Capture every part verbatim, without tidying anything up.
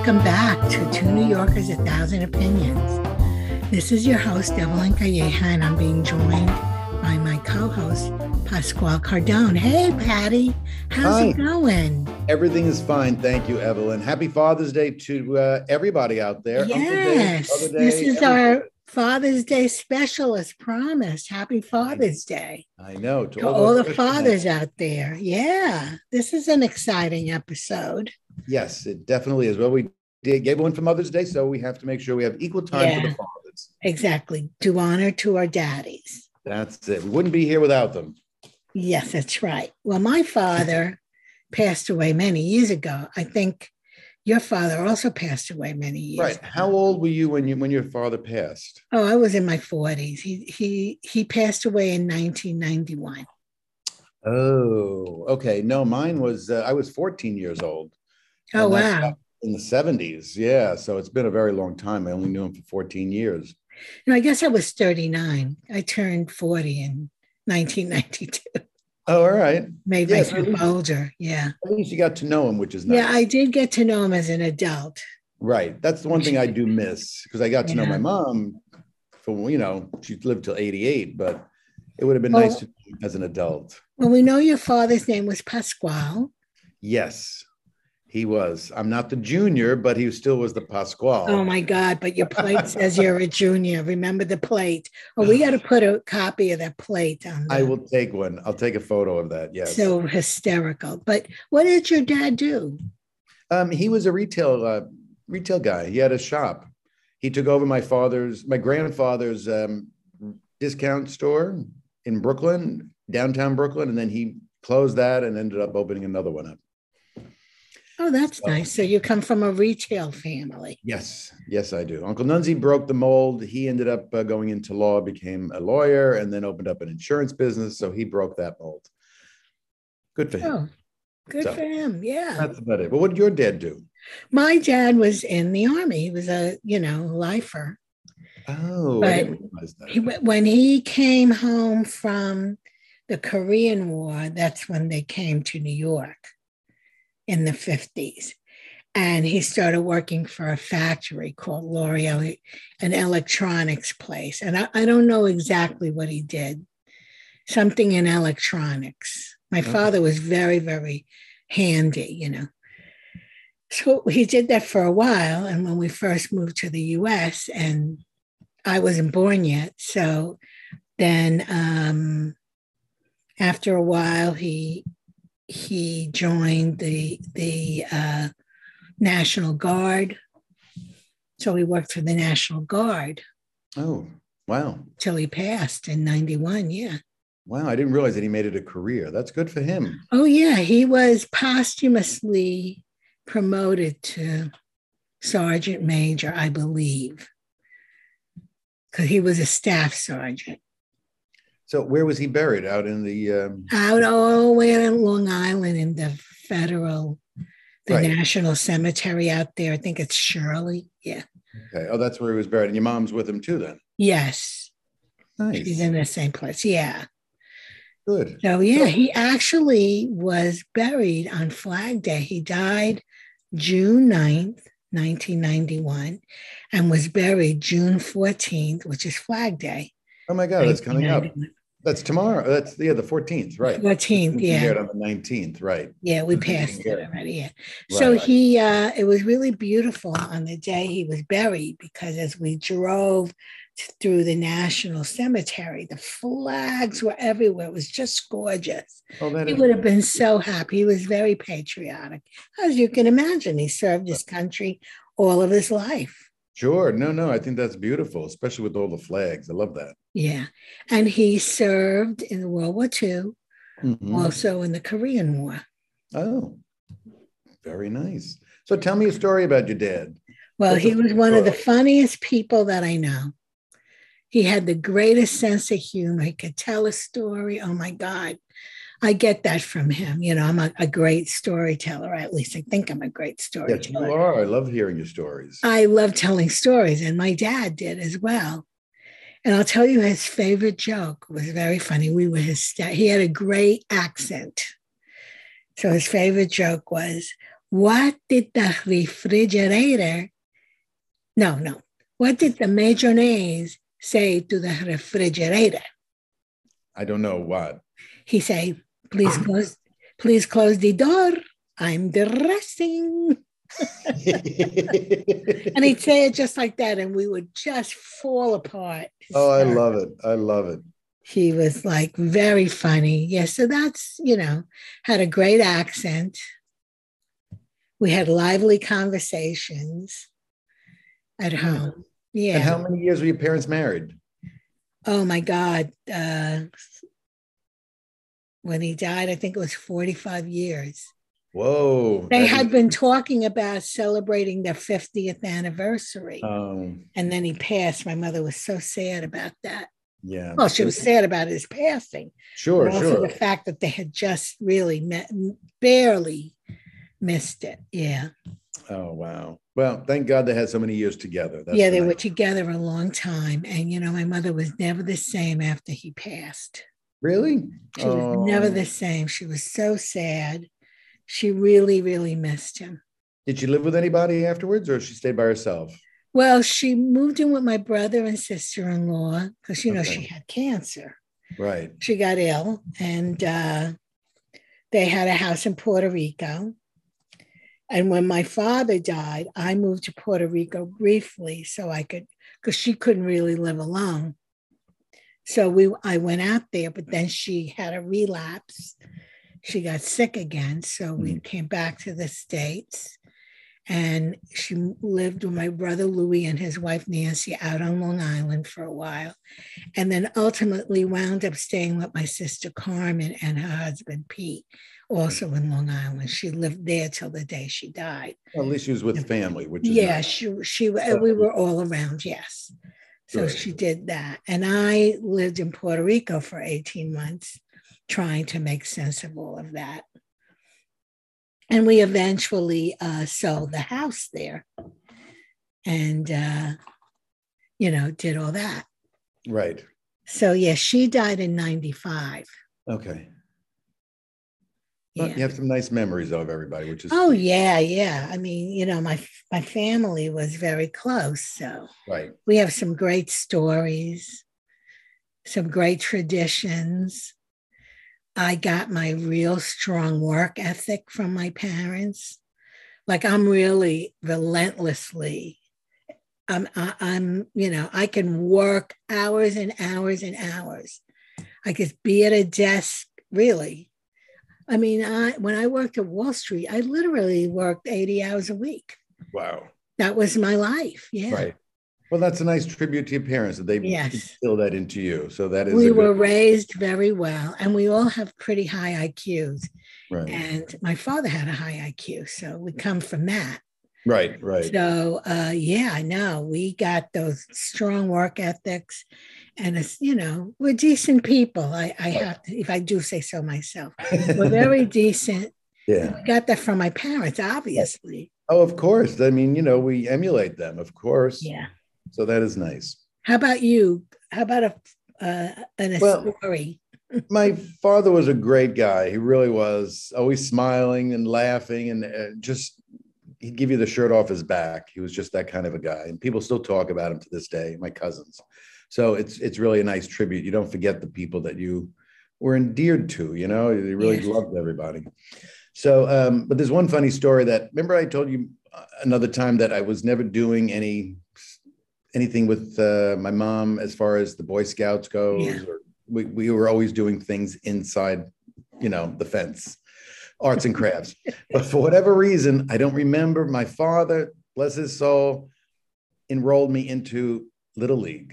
Welcome back to Two New Yorkers, A Thousand Opinions. This is your host, Evelyn Calleja, and I'm being joined by my co-host, Pasquale Cardone. Hey, Patty. How's Hi. it going? Everything is fine. Thank you, Evelyn. Happy Father's Day to uh, everybody out there. Yes. Uncle Day, Day, this is everything. our Father's Day special as promised. Happy Father's Day. I know. To, To all, all the those fathers special- out there. Yeah. This is an exciting episode. Yes, it definitely is. Well, we did, gave one for Mother's Day, so we have to make sure we have equal time for Yeah. the fathers. Exactly. Do honor to our daddies. That's it. We wouldn't be here without them. Yes, that's right. Well, my father passed away many years ago. I think your father also passed away many years Right. ago. How old were you when you when your father passed? Oh, I was in my forties. He he he passed away in nineteen ninety-one. Oh, okay. No, mine was, uh, I was fourteen years old. Oh, And that's wow. in the seventies. Yeah. So it's been a very long time. I only knew him for fourteen years. No, I guess I was thirty-nine. I turned forty in nineteen ninety-two. Oh, all right. Made Yeah, so at myself least- older. Yeah. At least you got to know him, which is nice. Yeah, I did get to know him as an adult. Right. That's the one thing I do miss because I got to know Yeah. my mom for, you know, she lived till eighty-eight, but it would have been Oh. nice to know him as an adult. Well, we know your father's name was Pasquale. Yes, he was. I'm not the junior, but he still was the Pasquale. Oh my God, but your plate says you're a junior. Remember the plate. Oh, we got to put a copy of that plate on. I the- will take one. I'll take a photo of that. Yes. So hysterical. But what did your dad do? Um, he was a retail uh, retail guy. He had a shop. He took over my father's, my grandfather's um, discount store in Brooklyn, downtown Brooklyn, and then he closed that and ended up opening another one up. Oh, that's So- nice. So you come from a retail family. Yes, yes, I do. Uncle Nunzi broke the mold. He ended up uh, going into law, became a lawyer, and then opened up an insurance business. So he broke that mold. Good for him. Oh, good So- for him. Yeah. That's about it. But what did your dad do? My dad was in the army. He was a, you know, lifer. Oh, But I didn't realize that. He, when he came home from the Korean War, that's when they came to New York in the fifties. And he started working for a factory called L'Oreal, an electronics place. And I, I don't know exactly what he did, something in electronics. My Okay. father was very, very handy, you know. So he did that for a while. And when we first moved to the U S, and I wasn't born yet. So then um, after a while, he he joined the the uh, National Guard. So he worked for the National Guard Oh, wow. till he passed in ninety-one. Yeah. Wow. I didn't realize that he made it a career. That's good for him. Oh, yeah. He was posthumously promoted to sergeant major, I believe, because he was a staff sergeant. So where was he buried? Out in the um, Out all the way on Long Island in the federal, the Right. National Cemetery out there. I think it's Shirley. Yeah. okay. Oh, that's where he was buried. And your mom's with him too then. Yes. Nice. She's in the same place. Yeah. Good. So, yeah, he actually was buried on Flag Day. He died June ninth, nineteen ninety-one, and was buried June fourteenth, which is Flag Day. Oh my God, that's coming up. nineteen ninety-one. That's tomorrow. That's yeah, the fourteenth, right? fourteenth, We yeah. aired on the nineteenth, right? Yeah, we Mhm. passed Yeah. it already. Yeah. So Right. he, uh, it was really beautiful on the day he was buried because as we drove t- through the National Cemetery, the flags were everywhere. It was just gorgeous. Oh, that He is would have been so happy. He was very patriotic. As you can imagine, he served his country all of his life. sure. No, no, I think that's beautiful, especially with all the flags. I love that. Yeah. And he served in World War Two, Mhm. also in the Korean War. Oh, very nice. So tell me a story about your dad. Well, What's he a was funny one of the story? funniest people that I know. He had the greatest sense of humor. He could tell a story. Oh my God. I get that from him. You know, I'm a, a great storyteller. At least I think I'm a great Yes, you storyteller. are. I love hearing your stories. I love telling stories, and my dad did as well. And I'll tell you, his favorite joke was very funny. We were his, he had a great accent. So his favorite joke was, what did the refrigerator, no, no, what did the mayonnaise say to the refrigerator? I don't know what. He said, please close, please close the door. I'm dressing. And he'd say it just like that, and we would just fall apart. Oh, I love it. I love it. He was like very funny. Yeah, so that's, you know, had a great accent. We had lively conversations at home. Yeah. And how many years were your parents married? Oh my God. Uh, when he died, I think it was forty-five years. Whoa. They had is- been talking about celebrating their fiftieth anniversary. Um, and then he passed. My mother was so sad about that. Yeah. Well, she was sad about his passing. Sure, but also sure. the fact that they had just really met, barely missed it. Yeah. Oh, wow. Well, thank God they had so many years together. That's yeah, they nice. were together a long time. And, you know, my mother was never the same after he passed. Really? She oh. was never the same. She was so sad. She really, really missed him. Did she live with anybody afterwards, or she stayed by herself? Well, she moved in with my brother and sister-in-law because, you know, okay. she had cancer. Right. She got ill, and uh, they had a house in Puerto Rico. And when my father died, I moved to Puerto Rico briefly so I could, because she couldn't really live alone. So we, I went out there, but then she had a relapse. She got sick again. So we mm. came back to the States, and she lived with my brother Louis and his wife Nancy out on Long Island for a while. And then ultimately wound up staying with my sister Carmen and her husband Pete, also in Long Island. She lived there till the day she died. Well, at least she was with family, which is yeah, nice. she she we were all around, yes. So Good. She did that. And I lived in Puerto Rico for eighteen months, trying to make sense of all of that. And we eventually uh, sold the house there and, uh, you know, did all that. Right. So, yeah, she died in ninety-five. Okay. Well, yeah. You have some nice memories of everybody, which is. Oh, sweet. yeah, yeah. I mean, you know, my my family was very close. So right. We have some great stories, some great traditions. I got my real strong work ethic from my parents. Like I'm really relentlessly, I'm, I, I'm, you know, I can work hours and hours and hours. I could be at a desk, really. I mean, I when I worked at Wall Street, I literally worked eighty hours a week. Wow. That was my life. Yeah. Right. Well, that's a nice tribute to your parents that they yes. instilled that into you. So that is. We a were good... raised very well, and we all have pretty high I Qs. Right. And my father had a high I Q, so we come from that. Right, right. So, uh, yeah, I know we got those strong work ethics, and it's, you know, we're decent people. I, I have to, if I do say so myself, we're very decent. Yeah, we got that from my parents, obviously. Oh, of course. I mean, you know, we emulate them, of course. Yeah. So that is nice. How about you? How about a uh, an a well, story? My father was a great guy. He really was, always smiling and laughing, and uh, just he'd give you the shirt off his back. He was just that kind of a guy, and people still talk about him to this day. My cousins. So it's it's really a nice tribute. You don't forget the people that you were endeared to. You know, they really yes. loved everybody. So, um, but there's one funny story that remember I told you another time that I was never doing any. anything with uh, my mom as far as the Boy Scouts goes. Yeah. Or we, we were always doing things inside, you know, the fence, arts and crafts. But for whatever reason, I don't remember, my father, bless his soul, enrolled me into Little League.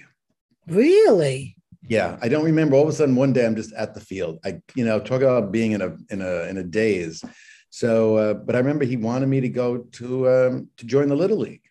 Really? Yeah, I don't remember. All of a sudden, one day I'm just at the field. I, you know, talk about being in a in a in a daze. So, uh, but I remember he wanted me to go to um, to join the Little League.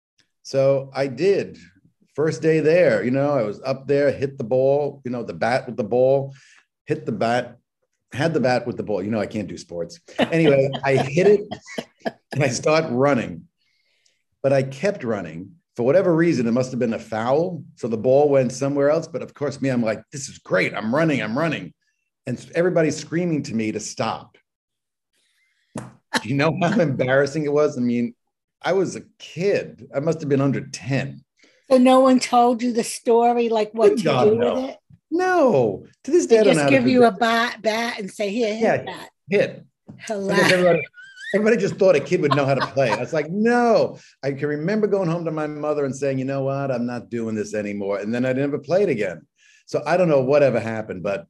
So I did. First day there, you know, I was up there, hit the ball, you know, the bat with the ball, hit the bat, had the bat with the ball. You know, I can't do sports. Anyway, I hit it and I start running, but I kept running. For whatever reason, it must have been a foul. So the ball went somewhere else. But of course, me, I'm like, this is great. I'm running, I'm running. And everybody's screaming to me to stop. Do you know how embarrassing it was? I mean, I was a kid. I must have been under ten. So no one told you the story, like what Good to God, do with no. it? No. To this day, They I don't know just how to give you a position. bat, bat and say, here, hit Yeah, that. hit. I guess Hilarious. everybody, everybody just thought a kid would know how to play. I was like, no. I can remember going home to my mother and saying, you know what? I'm not doing this anymore. And then I never played again. So I don't know whatever happened, but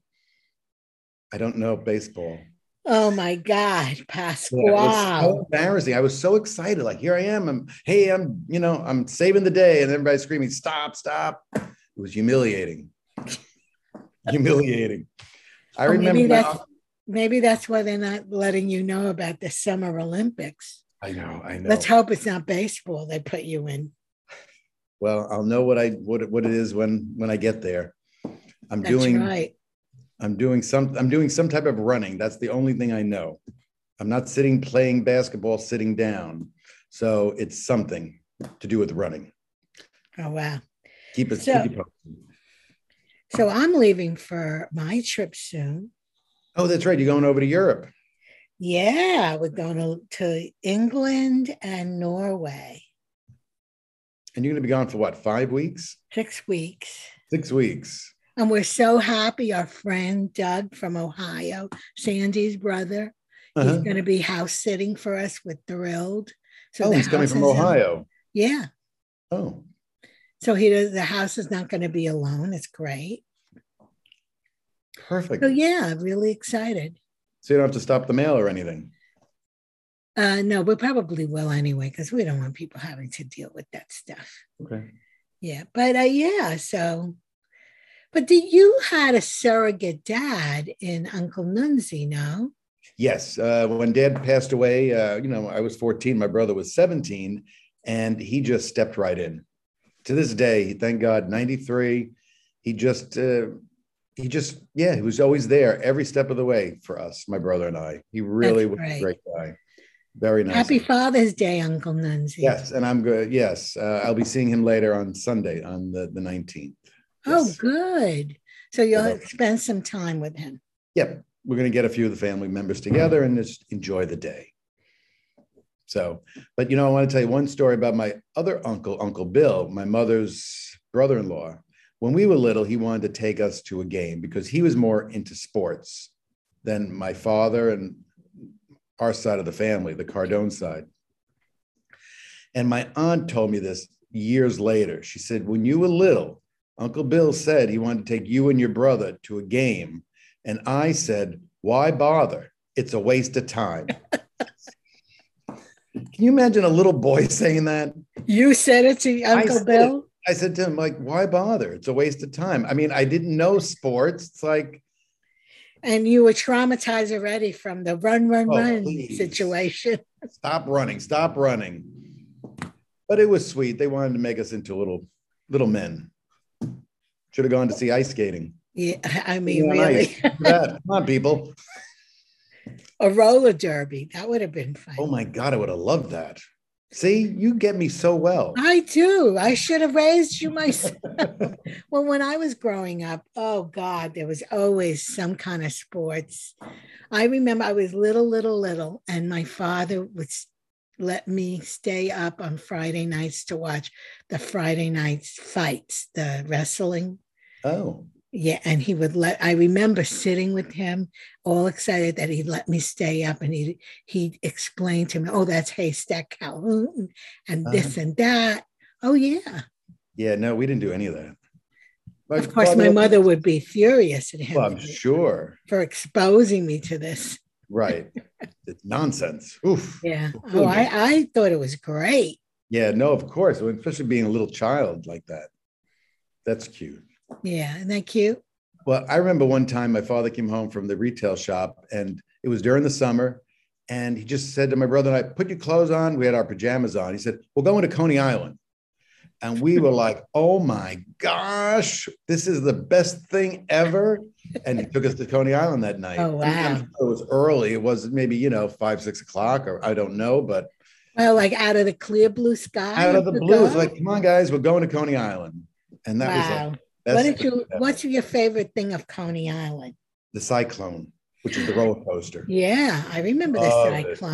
I don't know baseball. Oh my God, Yeah, it was so Pasquale. embarrassing. I was so excited. Like, here I am. I'm, hey, I'm, you know, I'm saving the day. And everybody's screaming, stop, stop. It was humiliating. Humiliating. I Or remember maybe that's my, maybe that's why they're not letting you know about the Summer Olympics. I know, I Let's know. hope it's not baseball they put you in. Well, I'll know what I what what it is when when I get there. I'm That's doing right. I'm doing some I'm doing some type of running. That's the only thing I know. I'm not sitting playing basketball sitting down. So it's something to do with running. Oh wow. Keep it keep So you posted. so I'm leaving for my trip soon. Oh, that's right. You're going over to Europe. Yeah, we're going to, to England and Norway. And you're going to be gone for what, five weeks? Six weeks. Six weeks. And we're so happy. Our friend Doug from Ohio, Sandy's brother, he's Uh-huh. going to be house sitting for us. We're thrilled. So Oh, the he's coming house from is in, Ohio. yeah. Oh, So he does, the house is not going to be alone. It's great. perfect. So yeah, really excited. So you don't have to stop the mail or anything. Uh, no, we probably will anyway, because we don't want people having to deal with that stuff. Okay. Yeah. But uh, yeah, so but did you had a surrogate dad in Uncle Nunzi, no? Yes. Uh, when dad passed away, uh, you know, I was fourteen, my brother was seventeen, and he just stepped right in. To this day, thank God, ninety-three, he just, uh, he just, yeah, he was always there every step of the way for us, my brother and I. He That's really was a great. great guy. Very nice. Happy Father's Day, Uncle Nunzi. Yes, and I'm good. Yes, uh, I'll be seeing him later on Sunday, on the, the nineteenth. Oh, Yes. good. So you'll spend some time with him. Yep. We're going to get a few of the family members together and just enjoy the day. So, but you know, I want to tell you one story about my other uncle, Uncle Bill, my mother's brother-in-law. When we were little, he wanted to take us to a game because he was more into sports than my father and our side of the family, the Cardone side. And my aunt told me this years later. She said, when you were little, Uncle Bill said he wanted to take you and your brother to a game. And I said, why bother? It's a waste of time. Can you imagine a little boy saying that? You said it to Uncle I Bill? It. I said to him, like, why bother? It's a waste of time. I mean, I didn't know sports. It's like. And you were traumatized already from the run, run, Oh, run please. situation. Stop running, stop running. But it was sweet. They wanted to make us into little, little men. Should have gone to see ice skating. Yeah, I mean, really. Come on, people. A roller derby. That would have been fun. Oh my God, I would have loved that. See, you get me so well. I do. I should have raised you myself. Well, when I was growing up, oh God, there was always some kind of sports. I remember I was little, little, little, and my father would let me stay up on Friday nights to watch the Friday nights fights, the wrestling. Oh. Yeah, and he would let, I remember sitting with him all excited that he'd let me stay up, and he he explained to me, oh, that's Haystack Calhoun and uh, this and that. Oh, yeah. Yeah, no, we didn't do any of that. My of course, my mother would be furious at him. Well, I'm for, sure. For exposing me to this. Right. It's nonsense. Oof. Yeah. Oh, I, I thought it was great. Yeah, no, of course. Especially being a little child like that. That's cute. Yeah, isn't that cute? Well, I remember one time my father came home from the retail shop, and it was during the summer, and he just said to my brother and I, put your clothes on. We had our pajamas on. He said, we're going to Coney Island. And we were like, oh my gosh, this is the best thing ever. And he took us to Coney Island that night. Oh, wow. It was early. It was maybe, you know, five, six o'clock, or I don't know, but. Well, like out of the clear blue sky. Out of the blue. It's like, come on, guys, we're going to Coney Island. And that wow. was like, what did you, what's your favorite thing of Coney Island? The Cyclone, which is the roller coaster. Yeah, I remember the Love Cyclone.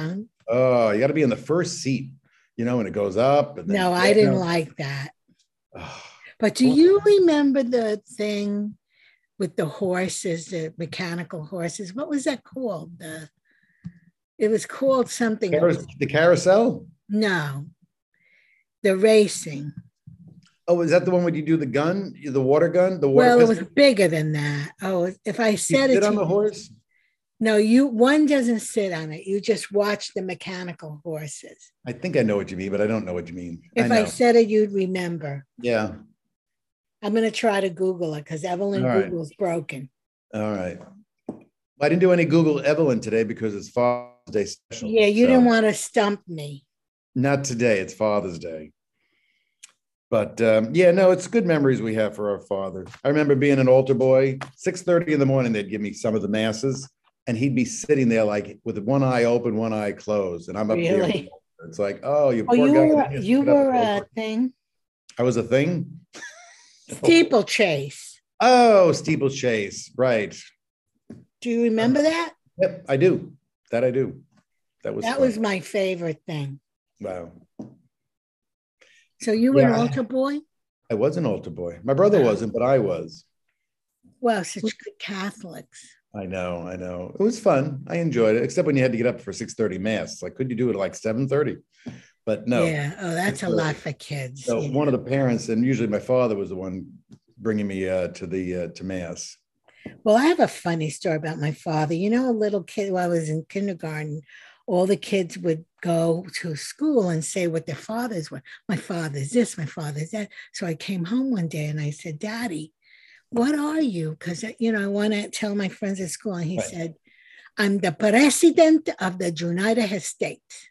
Oh, you got to be in the first seat, you know, and it goes up and then No, I you didn't know. like that. Oh, But do you remember the thing with the horses, the mechanical horses? What was that called? The it was called something. It was, the carousel. no, the racing. Oh, is that the one where you do the gun, the water gun, the water Well, it pistol? was bigger than that. Oh, if I You said sit it to on the you, horse? no, you one doesn't sit on it. You just watch the mechanical horses. I think I know what you mean, but I don't know what you mean. If I I know. said it, you'd remember. Yeah. I'm going to try to Google it because Evelyn All right. Google's broken. All right. I didn't do any Google Evelyn today because it's Father's Day special. Yeah, you so. didn't want to stump me. Not today. It's Father's Day. But um, yeah, no, it's good memories we have for our father. I remember being an altar boy, six thirty in the morning, they'd give me some of the masses and he'd be sitting there like with one eye open, one eye closed. And I'm up Really? there. It's like, oh, you Oh, poor you guy. were, you were a thing? I was a thing? Steeplechase. Oh, steeplechase. Right. Do you remember that? Yep, I do. That I do. That was That fun. was my favorite thing. Wow. So you were Yeah, an altar boy? I was an altar boy. My brother wasn't, but I was. Well, such good Catholics. I know, I know. It was fun. I enjoyed it, except when you had to get up for six thirty mass. Like, could you do it at like seven thirty? But no. Yeah. Oh, that's a lot for kids. So yeah. one of the parents, and usually my father was the one bringing me uh, to the uh, to mass. Well, I have a funny story about my father. You know, a little kid, while I was in kindergarten, all the kids would go to school and say what their fathers were. My father's this, my father's that. So I came home one day and I said, Daddy, what are you? Because, you know, I want to tell my friends at school. And he right. said, I'm the president of the United States.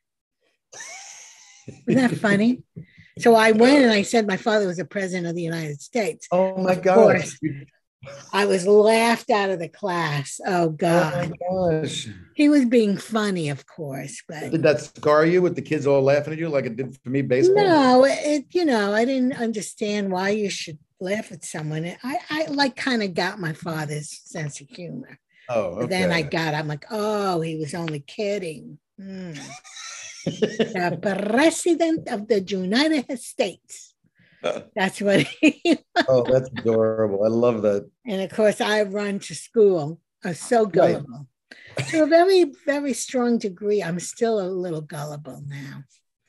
Isn't that funny? So I went and I said my father was the president of the United States. Oh my of gosh. Course, I was laughed out of the class. Oh God. Oh my gosh. He was being funny, of course, but did that scar you with the kids all laughing at you like it did for me baseball? No, it you know, I didn't understand why you should laugh at someone. I, I like kind of got my father's sense of humor. Oh, okay. But then I got, I'm like, oh, he was only kidding. Mm. The president of the United States. That's what he was. Oh, that's adorable. I love that. And of course, I run to school. I was so gullible. Right. To a very, very strong degree, I'm still a little gullible now.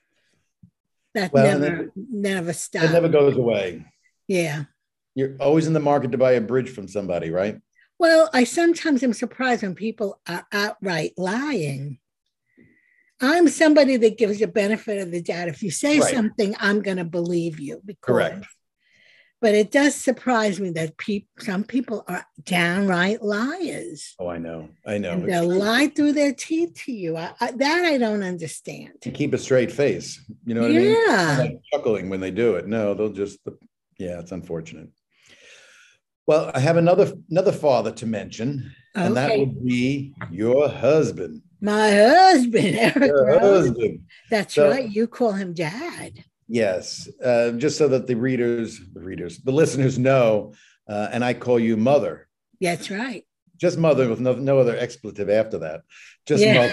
That well, never, then, never stops. It never goes away. Yeah. You're always in the market to buy a bridge from somebody, right? Well, I sometimes am surprised when people are outright lying. I'm somebody that gives the benefit of the doubt. If you say right. something, I'm going to believe you. Because, correct. But it does surprise me that people, some people are downright liars. Oh, I know. I know. And they'll lie through their teeth to you. I, I, that I don't understand. To keep a straight face. You know what yeah. I mean? Yeah. Like chuckling when they do it. No, they'll just, yeah, it's unfortunate. Well, I have another another father to mention, okay. and that would be your husband. My husband, Eric Your Rose. husband. That's so, right. You call him Dad. Yes, uh, just so that the readers, the readers, the listeners know, uh, and I call you Mother. That's right. Just Mother with no, no other expletive after that. Just yeah.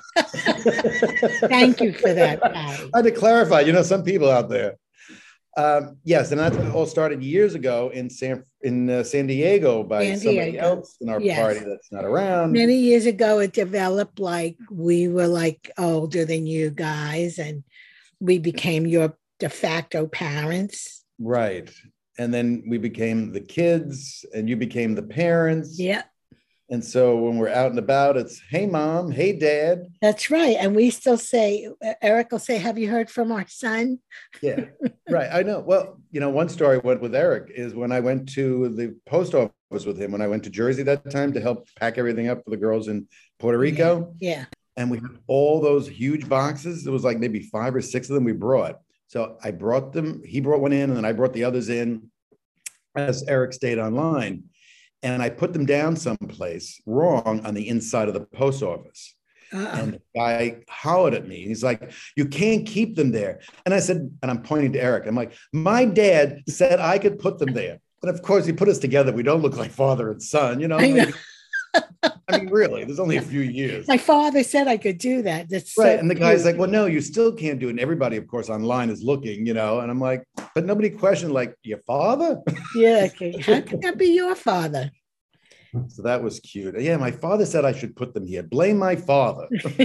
Mother. Thank you for that, Patty. I had to clarify. You know, some people out there. Um, yes, and that all started years ago in San in uh, San Diego by San somebody Diego. else in our yes. party that's not around. Many years ago, it developed like we were like older than you guys, and we became your de facto parents. Right, and then we became the kids, and you became the parents. Yeah. And so when we're out and about, it's, hey, Mom, hey, Dad. That's right. And we still say, Eric will say, have you heard from our son? Yeah, right. I know. Well, you know, one story went with Eric is when I went to the post office with him, when I went to Jersey that time to help pack everything up for the girls in Puerto Rico. Yeah. yeah. And we had all those huge boxes. It was like maybe five or six of them we brought. So I brought them. He brought one in and then I brought the others in as Eric stayed online. And I put them down someplace wrong on the inside of the post office. Uh-uh. And the guy hollered at me. He's like, you can't keep them there. And I said, and I'm pointing to Eric. I'm like, my dad said I could put them there. And of course, he put us together. We don't look like father and son, you know. I know. Like, I mean, really, there's only a few years. My father said I could do that. That's Right. so And the guy's cute. like, well, no, you still can't do it. And everybody, of course, online is looking, you know, and I'm like, but nobody questioned, like, your father? Yeah, okay. How could that be your father? So that was cute. Yeah, my father said I should put them here. Blame my father.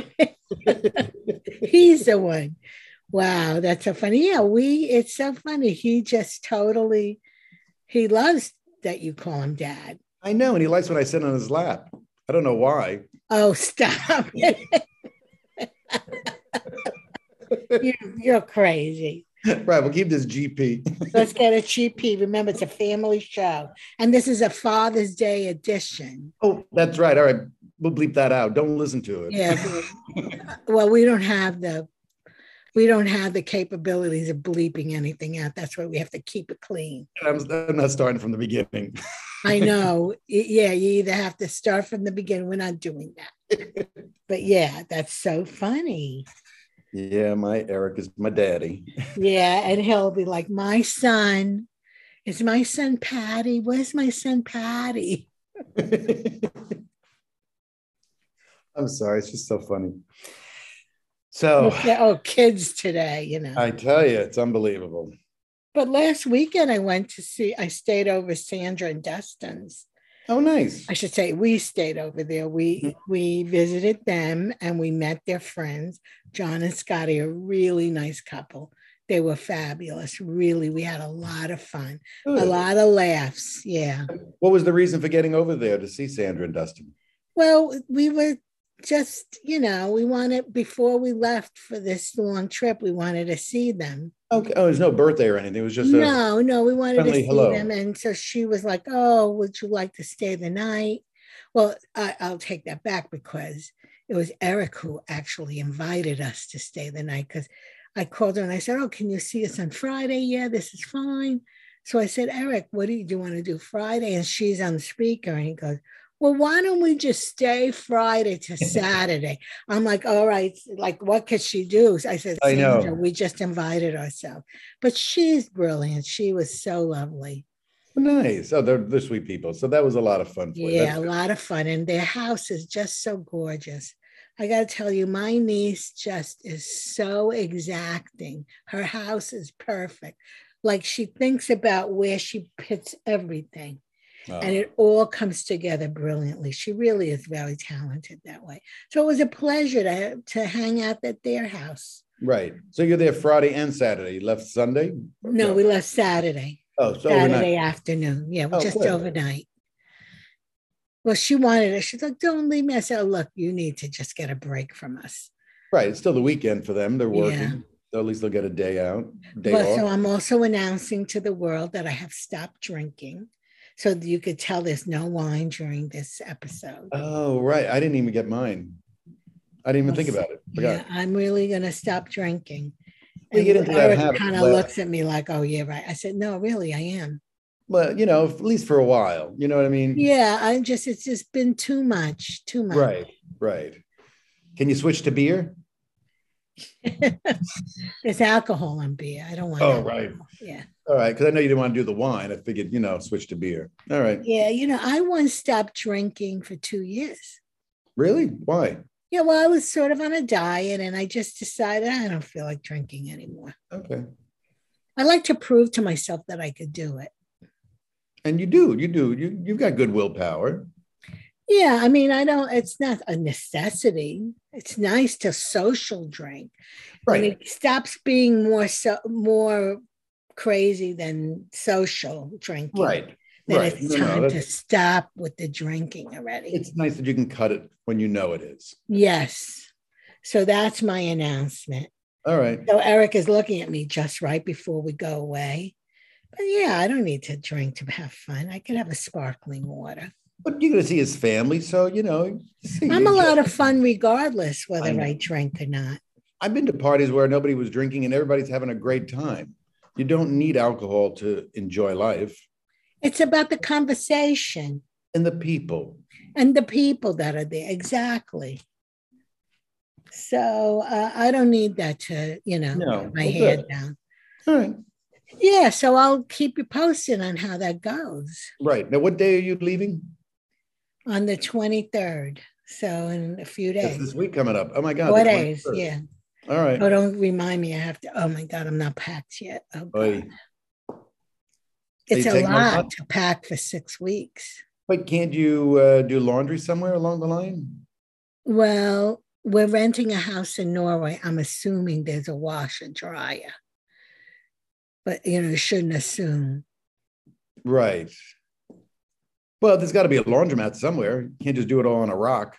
He's the one. Wow, that's so funny. Yeah, we, it's so funny. He just totally, he loves that you call him dad. I know. And he likes when I sit on his lap. I don't know why. Oh, stop. you, you're crazy. Right. We'll keep this G P. Let's get a G P. Remember, it's a family show. And this is a Father's Day edition. Oh, that's right. All right. We'll bleep that out. Don't listen to it. Yeah. Well, we don't have the we don't have the capabilities of bleeping anything out. That's why we have to keep it clean. I'm, I'm not starting from the beginning. I know. Yeah, you either have to start from the beginning. We're not doing that. But yeah, that's so funny. Yeah, my Eric is my daddy. Yeah, and he'll be like, my son, is my son Patty? Where's my son Patty? I'm sorry, it's just so funny. So, oh, kids today, you know. I tell you, it's unbelievable. But last weekend I went to see, I stayed over Sandra and Dustin's. Oh, nice. I should say we stayed over there. We mm-hmm. we visited them and we met their friends. John and Scotty, a really nice couple. They were fabulous. Really, we had a lot of fun. Good. A lot of laughs. Yeah. What was the reason for getting over there to see Sandra and Dustin? Well, we were just, you know, we wanted, before we left for this long trip, we wanted to see them. Okay. Oh, there's no birthday or anything. It was just a no, no. We wanted to see hello. them, and so she was like, "Oh, would you like to stay the night?" Well, I, I'll take that back because it was Eric who actually invited us to stay the night. Because I called her and I said, "Oh, can you see us on Friday?" "Yeah, this is fine." So I said, "Eric, what do you, do you want to do Friday?" And she's on the speaker, and he goes, "Well, why don't we just stay Friday to Saturday?" I'm like, all right, like, what could she do? I said, I know. We just invited ourselves. But she's brilliant. She was so lovely. Nice. Oh, they're, they're sweet people. So that was a lot of fun for you. Yeah, That's a good. lot of fun. And their house is just so gorgeous. I got to tell you, my niece just is so exacting. Her house is perfect. Like, she thinks about where she puts everything. Oh. And it all comes together brilliantly. She really is very talented that way. So it was a pleasure to, to hang out at their house. Right. So you're there Friday and Saturday. You left Sunday? No, no. we left Saturday. Oh, so Saturday overnight. afternoon. Yeah, oh, just good. overnight. Well, she wanted it. She's like, "Don't leave me." I said, "Oh, look, you need to just get a break from us." Right. It's still the weekend for them. They're working. Yeah. So at least they'll get a day out. Day well, off. So I'm also announcing to the world that I have stopped drinking. So you could tell there's no wine during this episode. Oh, right. I didn't even get mine. I didn't even think about it. Forgot. Yeah, I'm really going to stop drinking. We and get into Eric that habit. kind of looks at me like, "Oh, yeah, right." I said, "No, really, I am." Well, you know, at least for a while. You know what I mean? Yeah, I just, it's just been too much, too much. Right, right. Can you switch to beer? There's alcohol in beer. I don't want. Oh, alcohol. right. Yeah. All right, because I know you didn't want to do the wine. I figured, you know, switch to beer. All right. Yeah, you know, I once stopped drinking for two years. Really? Why? Yeah, well, I was sort of on a diet, and I just decided I don't feel like drinking anymore. Okay. I like to prove to myself that I could do it. And you do, you do. You, you've got good willpower. Yeah, I mean, I don't, it's not a necessity. It's nice to social drink. Right. When it stops being more so more crazy than social drinking. Right. Then right. it's no, time no, to stop with the drinking already. It's nice that you can cut it when you know it is. Yes. So that's my announcement. All right. So Eric is looking at me just right before we go away. But yeah, I don't need to drink to have fun. I could have a sparkling water. But you're going to see his family, so, you know. See, I'm a lot of fun regardless whether I, I drink or not. I've been to parties where nobody was drinking and everybody's having a great time. You don't need alcohol to enjoy life. It's about the conversation. And the people. And the people that are there, exactly. So uh, I don't need that to, you know, no, put my well, head good. down. All right. Yeah, so I'll keep you posted on how that goes. Right. Now, what day are you leaving? On the twenty-third. So in a few That's days. this week coming up. Oh my God. Four days. Yeah. All right. Oh, don't remind me. I have to. Oh my God, I'm not packed yet. Oh God. Oy. It's a lot to pack for six weeks. But can't you uh, do laundry somewhere along the line? Well, we're renting a house in Norway. I'm assuming there's a washer dryer. But, you know, you shouldn't assume. Right. Well, there's got to be a laundromat somewhere. You can't just do it all on a rock.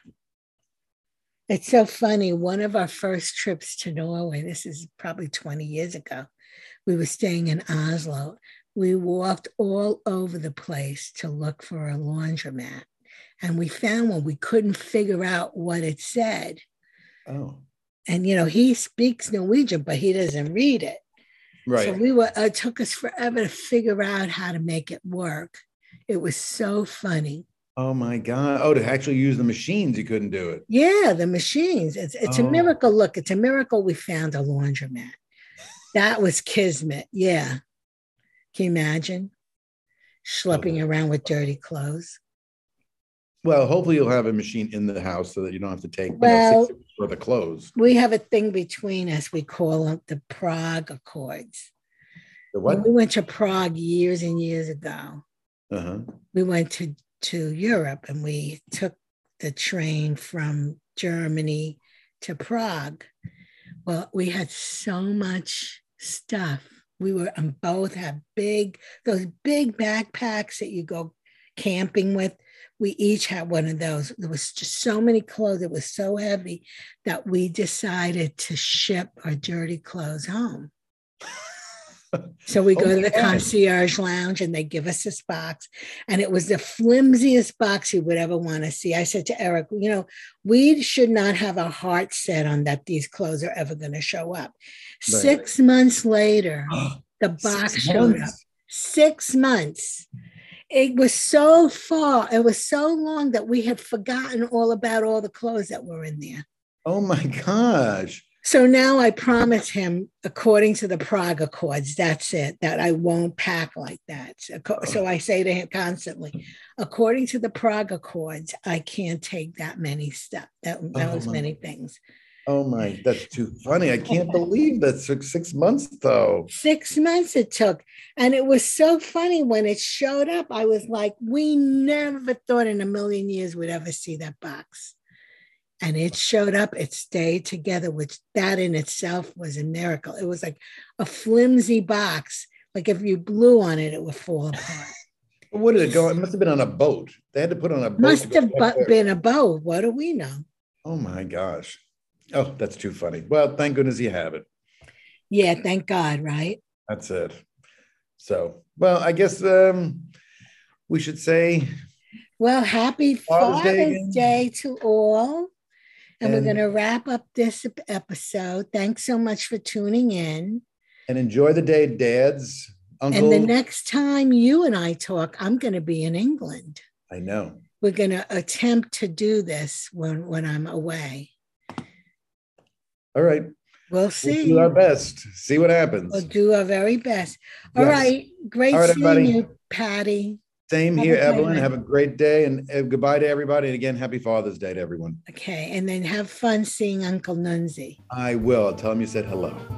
It's so funny. One of our first trips to Norway, this is probably twenty years ago, we were staying in Oslo. We walked all over the place to look for a laundromat. And we found one. We couldn't figure out what it said. Oh. And, you know, he speaks Norwegian, but he doesn't read it. Right. So we were, it took us forever to figure out how to make it work. It was so funny. Oh my God. Oh, to actually use the machines, you couldn't do it. Yeah, the machines. It's, it's oh. a miracle. Look, it's a miracle we found a laundromat. That was kismet. Yeah. Can you imagine schlepping oh. around with dirty clothes? Well, hopefully you'll have a machine in the house so that you don't have to take well, you know, six for the clothes. We have a thing between us. We call them the Prague Accords. The what? When we went to Prague years and years ago. Uh-huh. We went to, to Europe and we took the train from Germany to Prague. Well, we had so much stuff. We were on both had big, those big backpacks that you go camping with. We each had one of those. There was just so many clothes. It was so heavy that we decided to ship our dirty clothes home. So we go okay. to the concierge lounge and they give us this box. And it was the flimsiest box you would ever want to see. I said to Eric, you know, we should not have our heart set on that these clothes are ever going to show up. Right. Six months later, the box Six showed months. up. Six months. It was so far, it was so long that we had forgotten all about all the clothes that were in there. Oh my gosh. So now I promise him, according to the Prague Accords, that's it, that I won't pack like that. So, so I say to him constantly, according to the Prague Accords, I can't take that many stuff, that, those oh many things. Oh my, that's too funny. I can't believe that took six months though. Six months it took. And it was so funny when it showed up. I was like, we never thought in a million years we'd ever see that box. And it showed up, it stayed together, which that in itself was a miracle. It was like a flimsy box. Like if you blew on it, it would fall apart. Where did it go? It must have been on a boat. They had to put on a boat. Must have been a boat. What do we know? Oh my gosh. Oh, that's too funny. Well, thank goodness you have it. Yeah, thank God, right? That's it. So, well, I guess um, we should say... Well, happy Father's, Father's Day, Day to all. And, and we're going to wrap up this episode. Thanks so much for tuning in. And enjoy the day, dads, uncles. And the next time you and I talk, I'm going to be in England. I know. We're going to attempt to do this when, when I'm away. All right. We'll see. We'll do our best. See what happens. We'll do our very best. All yes. right. Great All right, seeing everybody. you, Patty. Same have here, Evelyn. Night. Have a great day and uh, goodbye to everybody. And again, happy Father's Day to everyone. Okay. And then have fun seeing Uncle Nunzi. I will. I'll tell him you said hello.